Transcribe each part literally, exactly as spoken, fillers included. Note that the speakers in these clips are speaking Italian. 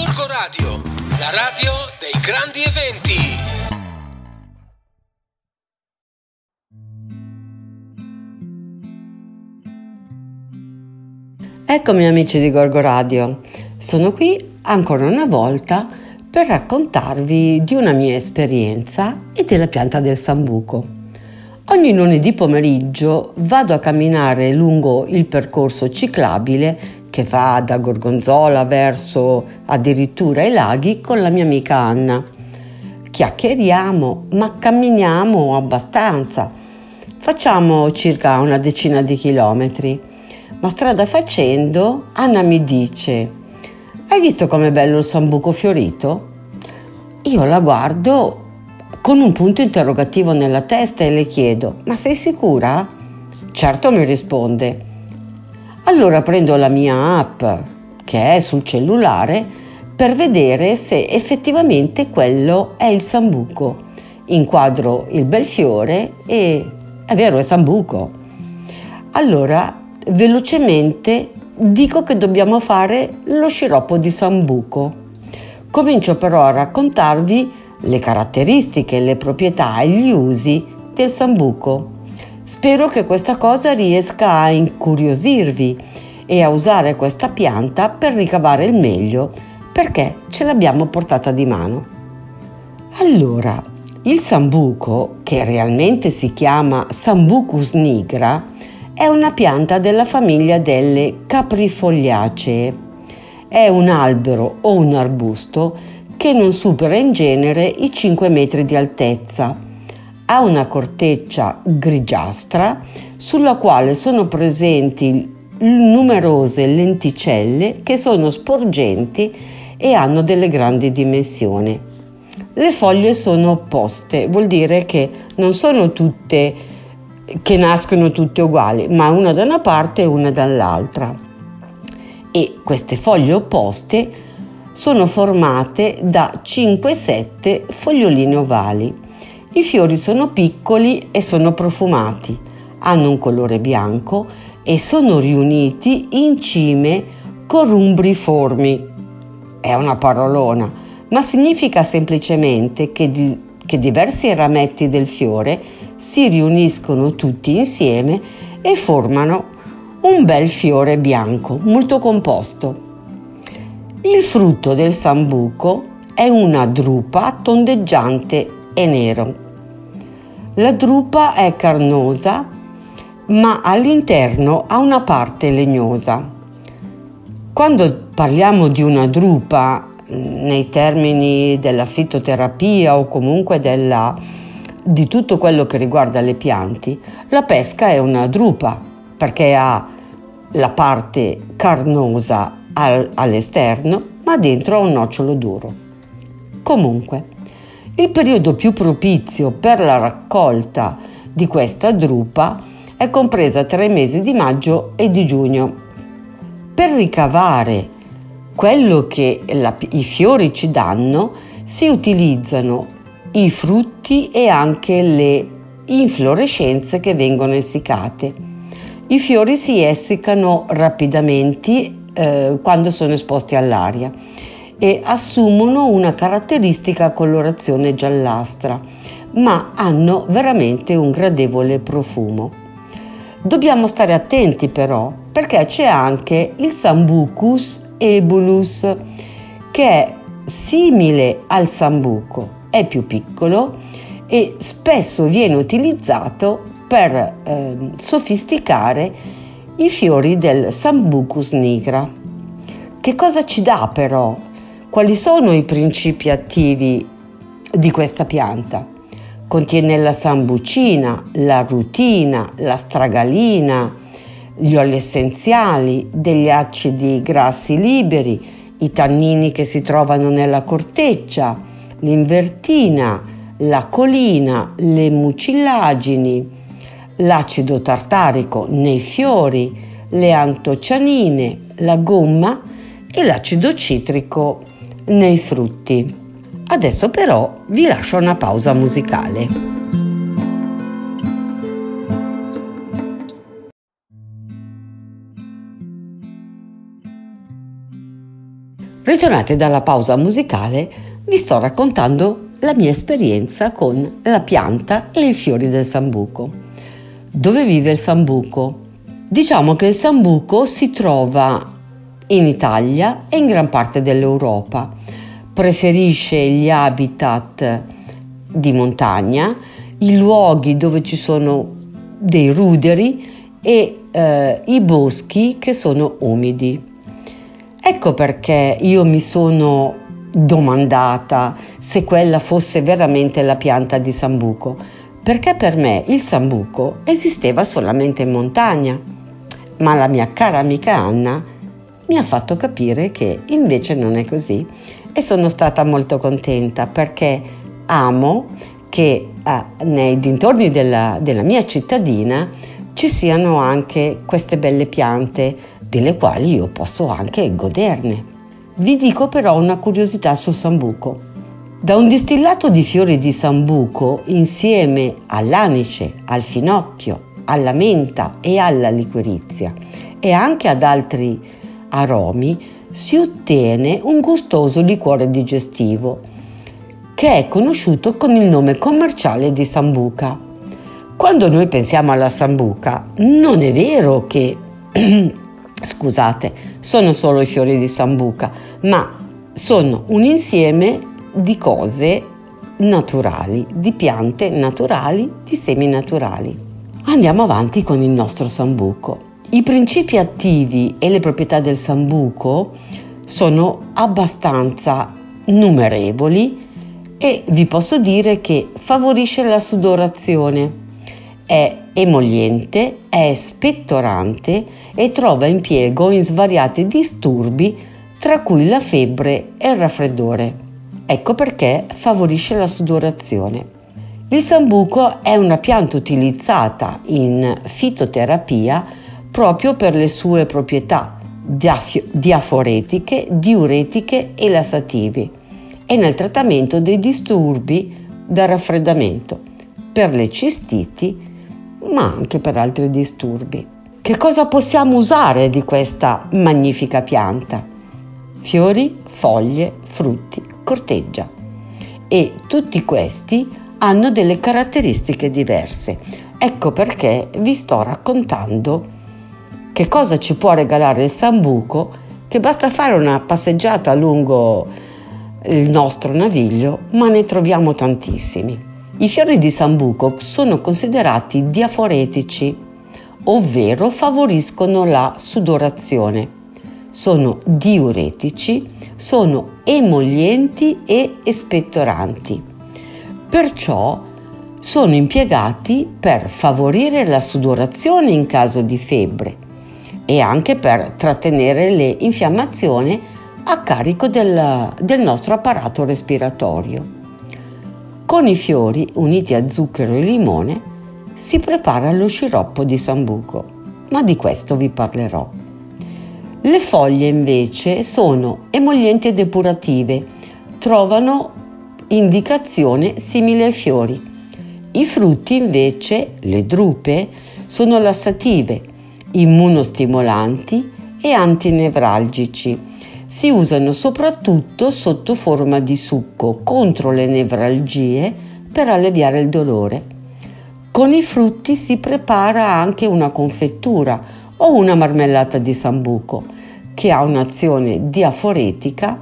Gorgo Radio, la radio dei grandi eventi. Eccomi amici di Gorgo Radio, sono qui ancora una volta per raccontarvi di una mia esperienza e della pianta del sambuco. Ogni lunedì pomeriggio vado a camminare lungo il percorso ciclabile che va da Gorgonzola verso addirittura i laghi con la mia amica Anna. Chiacchieriamo, ma camminiamo abbastanza. Facciamo circa una decina di chilometri, ma strada facendo Anna mi dice: hai visto com'è bello il sambuco fiorito? Io la guardo con un punto interrogativo nella testa e le chiedo: ma sei sicura? Certo, mi risponde. Allora prendo la mia app che è sul cellulare per vedere se effettivamente quello è il sambuco. Inquadro il bel fiore e è vero, è sambuco. Allora velocemente dico che dobbiamo fare lo sciroppo di sambuco. Comincio però a raccontarvi le caratteristiche, le proprietà e gli usi del sambuco. Spero che questa cosa riesca a incuriosirvi e a usare questa pianta per ricavare il meglio, perché ce l'abbiamo portata di mano. Allora, il sambuco, che realmente si chiama Sambucus nigra, è una pianta della famiglia delle caprifoliacee. È un albero o un arbusto che non supera in genere i cinque metri di altezza. Ha una corteccia grigiastra sulla quale sono presenti numerose lenticelle che sono sporgenti e hanno delle grandi dimensioni. Le foglie sono opposte, vuol dire che non sono tutte che nascono tutte uguali, ma una da una parte e una dall'altra. E queste foglie opposte sono formate da cinque sette fogliolini ovali. I fiori sono piccoli e sono profumati, hanno un colore bianco e sono riuniti in cime corumbriformi. È una parolona, ma significa semplicemente che, di, che diversi rametti del fiore si riuniscono tutti insieme e formano un bel fiore bianco, molto composto. Il frutto del sambuco è una drupa tondeggiante e nero. La drupa è carnosa, ma all'interno ha una parte legnosa. Quando parliamo di una drupa, nei termini della fitoterapia o comunque della, di tutto quello che riguarda le piante, la pesca è una drupa, perché ha la parte carnosa al, all'esterno, ma dentro ha un nocciolo duro. Comunque, il periodo più propizio per la raccolta di questa drupa è compresa tra i mesi di maggio e di giugno. Per ricavare quello che la, i fiori ci danno, si utilizzano i frutti e anche le inflorescenze che vengono essiccate. I fiori si essiccano rapidamente eh, quando sono esposti all'aria e assumono una caratteristica colorazione giallastra, ma hanno veramente un gradevole profumo. Dobbiamo stare attenti però, perché c'è anche il Sambucus ebulus, che è simile al sambuco, è più piccolo e spesso viene utilizzato per eh, sofisticare i fiori del Sambucus nigra. Che cosa ci dà però? Quali sono i principi attivi di questa pianta? Contiene la sambucina, la rutina, la stragalina, gli oli essenziali, degli acidi grassi liberi, i tannini che si trovano nella corteccia, l'invertina, la colina, le mucillagini, l'acido tartarico nei fiori, le antocianine, la gomma e l'acido citrico nei frutti. Adesso però vi lascio una pausa musicale. Ritornati dalla pausa musicale, vi sto raccontando la mia esperienza con la pianta e i fiori del sambuco. Dove vive il sambuco? Diciamo che il sambuco si trova in Italia e in gran parte dell'Europa. Preferisce gli habitat di montagna, i luoghi dove ci sono dei ruderi e eh, i boschi che sono umidi. Ecco perché io mi sono domandata se quella fosse veramente la pianta di sambuco, perché per me il sambuco esisteva solamente in montagna, ma la mia cara amica Anna mi ha fatto capire che invece non è così e sono stata molto contenta perché amo che eh, nei dintorni della, della mia cittadina ci siano anche queste belle piante delle quali io posso anche goderne. Vi dico però una curiosità sul sambuco. Da un distillato di fiori di sambuco insieme all'anice, al finocchio, alla menta e alla liquirizia e anche ad altri aromi si ottiene un gustoso liquore digestivo che è conosciuto con il nome commerciale di sambuca. Quando noi pensiamo alla sambuca non è vero che scusate, sono solo i fiori di sambuca, ma sono un insieme di cose naturali, di piante naturali, di semi naturali. Andiamo avanti con il nostro sambuco. I principi attivi e le proprietà del sambuco sono abbastanza numerevoli e vi posso dire che favorisce la sudorazione, è emolliente, è spettorante e trova impiego in svariati disturbi, tra cui la febbre e il raffreddore. Ecco perché favorisce la sudorazione. Il sambuco è una pianta utilizzata in fitoterapia proprio per le sue proprietà diaf- diaforetiche, diuretiche e lassative e nel trattamento dei disturbi da raffreddamento, per le cistiti, ma anche per altri disturbi. Che cosa possiamo usare di questa magnifica pianta? Fiori, foglie, frutti, corteccia. E tutti questi hanno delle caratteristiche diverse. Ecco perché vi sto raccontando che cosa ci può regalare il sambuco, che basta fare una passeggiata lungo il nostro naviglio, ma ne troviamo tantissimi. I fiori di sambuco sono considerati diaforetici, ovvero favoriscono la sudorazione. Sono diuretici, sono emollienti e espettoranti. Perciò sono impiegati per favorire la sudorazione in caso di febbre e anche per trattenere le infiammazioni a carico del, del nostro apparato respiratorio. Con i fiori uniti a zucchero e limone si prepara lo sciroppo di sambuco, ma di questo vi parlerò. Le foglie invece sono emollienti e depurative, trovano indicazione simile ai fiori. I frutti invece, le drupe, sono lassative, immunostimolanti e antinevralgici. Si usano soprattutto sotto forma di succo contro le nevralgie per alleviare il dolore. Con i frutti si prepara anche una confettura o una marmellata di sambuco che ha un'azione diaforetica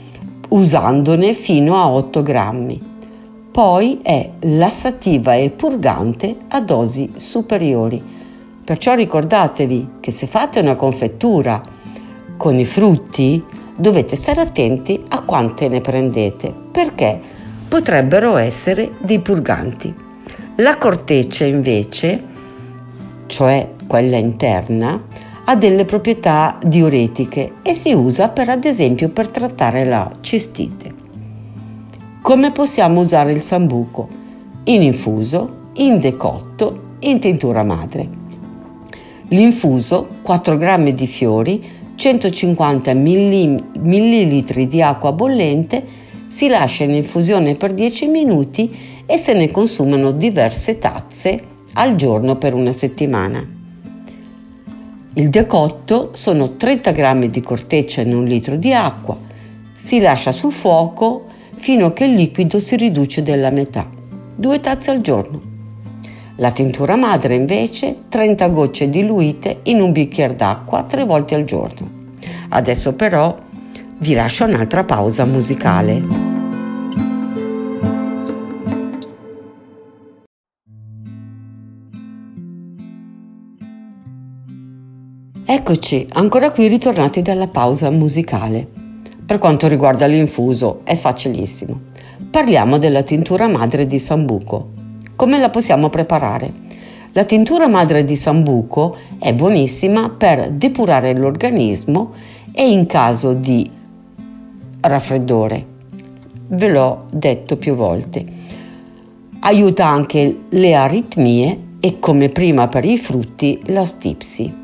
usandone fino a otto grammi. Poi è lassativa e purgante a dosi superiori. Perciò ricordatevi che se fate una confettura con i frutti dovete stare attenti a quante ne prendete, perché potrebbero essere dei purganti. La corteccia invece, cioè quella interna, ha delle proprietà diuretiche e si usa per ad esempio per trattare la cistite. Come possiamo usare il sambuco? In infuso, in decotto, in tintura madre. L'infuso, quattro grammi di fiori, centocinquanta millilitri di acqua bollente, si lascia in infusione per dieci minuti e se ne consumano diverse tazze al giorno per una settimana. Il decotto sono trenta grammi di corteccia in un litro di acqua, si lascia sul fuoco fino a che il liquido si riduce della metà, due tazze al giorno. La tintura madre invece trenta gocce diluite in un bicchiere d'acqua tre volte al giorno. Adesso però vi lascio un'altra pausa musicale. Eccoci, ancora qui ritornati dalla pausa musicale. Per quanto riguarda l'infuso è facilissimo. Parliamo della tintura madre di sambuco. Come la possiamo preparare? La tintura madre di sambuco è buonissima per depurare l'organismo e in caso di raffreddore. Ve l'ho detto più volte. Aiuta anche le aritmie e, come prima per i frutti, la stipsi.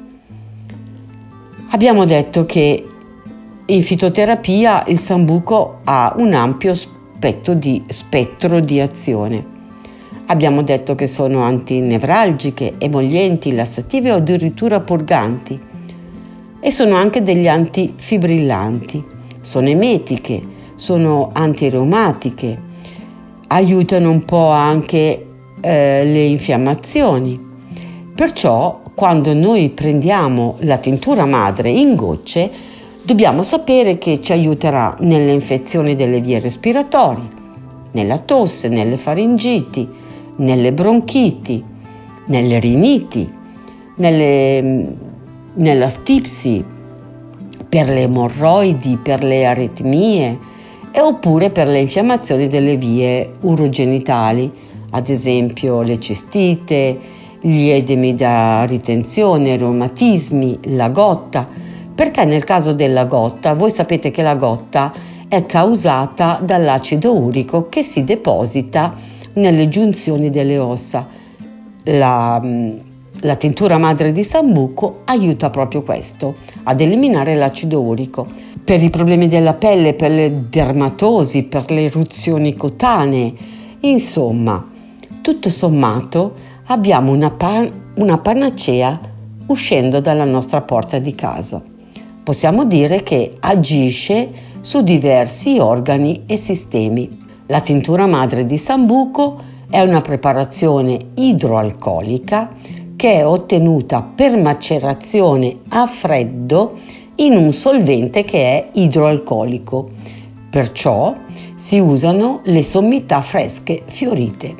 Abbiamo detto che in fitoterapia il sambuco ha un ampio spettro di, spettro di azione. Abbiamo detto che sono antinevralgiche, emollienti, lassative o addirittura purganti, e sono anche degli antifibrillanti, sono emetiche, sono antireumatiche, aiutano un po' anche eh, le infiammazioni. Perciò quando noi prendiamo la tintura madre in gocce dobbiamo sapere che ci aiuterà nelle infezioni delle vie respiratorie, nella tosse, nelle faringiti, nelle bronchiti, nelle riniti, nelle, nella stipsi, per le emorroidi, per le aritmie e oppure per le infiammazioni delle vie urogenitali, ad esempio le cistite, gli edemi da ritenzione, i reumatismi, la gotta, perché nel caso della gotta voi sapete che la gotta è causata dall'acido urico che si deposita nelle giunzioni delle ossa. La, la tintura madre di sambuco aiuta proprio questo, ad eliminare l'acido urico. Per i problemi della pelle, per le dermatosi, per le eruzioni cutanee, insomma, tutto sommato abbiamo una, pan- una panacea uscendo dalla nostra porta di casa. Possiamo dire che agisce su diversi organi e sistemi. La tintura madre di sambuco è una preparazione idroalcolica che è ottenuta per macerazione a freddo in un solvente che è idroalcolico. Perciò si usano le sommità fresche fiorite.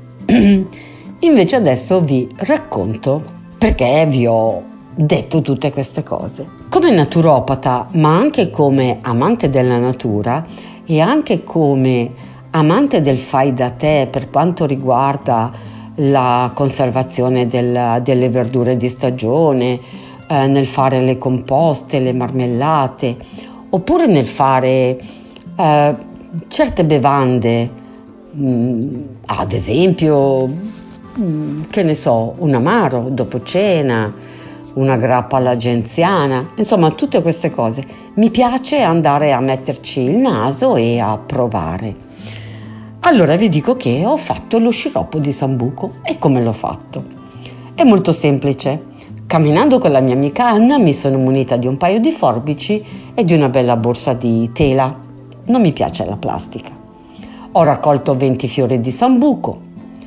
Invece adesso vi racconto perché vi ho detto tutte queste cose. Come naturopata, ma anche come amante della natura e anche come amante del fai da te per quanto riguarda la conservazione del, delle verdure di stagione, eh, nel fare le composte, le marmellate, oppure nel fare eh, certe bevande, mh, ad esempio, mh, che ne so, un amaro dopo cena, una grappa alla genziana, insomma tutte queste cose. Mi piace andare a metterci il naso e a provare. Allora vi dico che ho fatto lo sciroppo di sambuco. E come l'ho fatto? È molto semplice. Camminando con la mia amica Anna mi sono munita di un paio di forbici e di una bella borsa di tela. Non mi piace la plastica. Ho raccolto venti fiori di sambuco,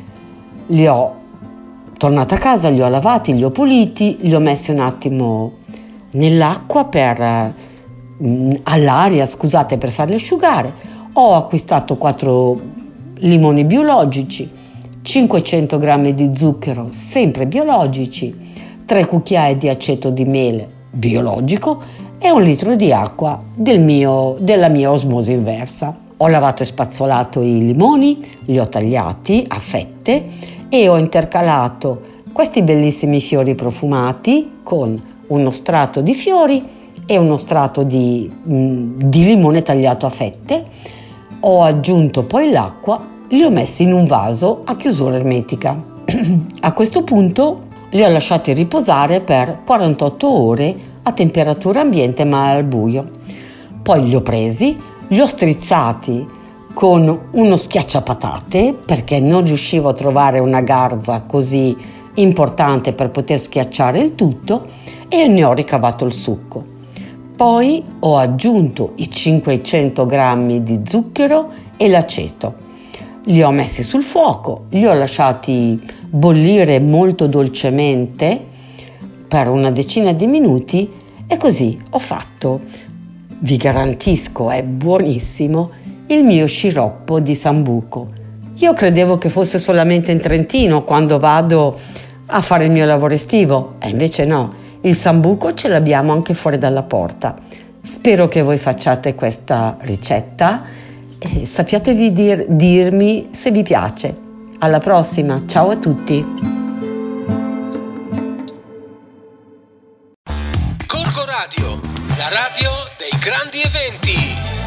li ho tornata a casa, li ho lavati, li ho puliti, li ho messi un attimo nell'acqua per mh, all'aria, scusate, per farli asciugare. Ho acquistato quattro limoni biologici, cinquecento grammi di zucchero sempre biologici, tre cucchiai di aceto di mele biologico e un litro di acqua del mio, della mia osmosi inversa. Ho lavato e spazzolato i limoni, li ho tagliati a fette e ho intercalato questi bellissimi fiori profumati con uno strato di fiori e uno strato di, mh, di limone tagliato a fette. Ho aggiunto poi l'acqua, li ho messi in un vaso a chiusura ermetica. A questo punto li ho lasciati riposare per quarantotto ore a temperatura ambiente ma al buio. Poi li ho presi, li ho strizzati con uno schiacciapatate perché non riuscivo a trovare una garza così importante per poter schiacciare il tutto e ne ho ricavato il succo. Poi ho aggiunto i cinquecento grammi di zucchero e l'aceto. Li ho messi sul fuoco, li ho lasciati bollire molto dolcemente per una decina di minuti e così ho fatto, vi garantisco è buonissimo, il mio sciroppo di sambuco. Io credevo che fosse solamente in Trentino quando vado a fare il mio lavoro estivo e invece no, il sambuco ce l'abbiamo anche fuori dalla porta. Spero che voi facciate questa ricetta e sappiatevi dir, dirmi se vi piace. Alla prossima, ciao a tutti! Gorgo Radio, la radio dei grandi eventi.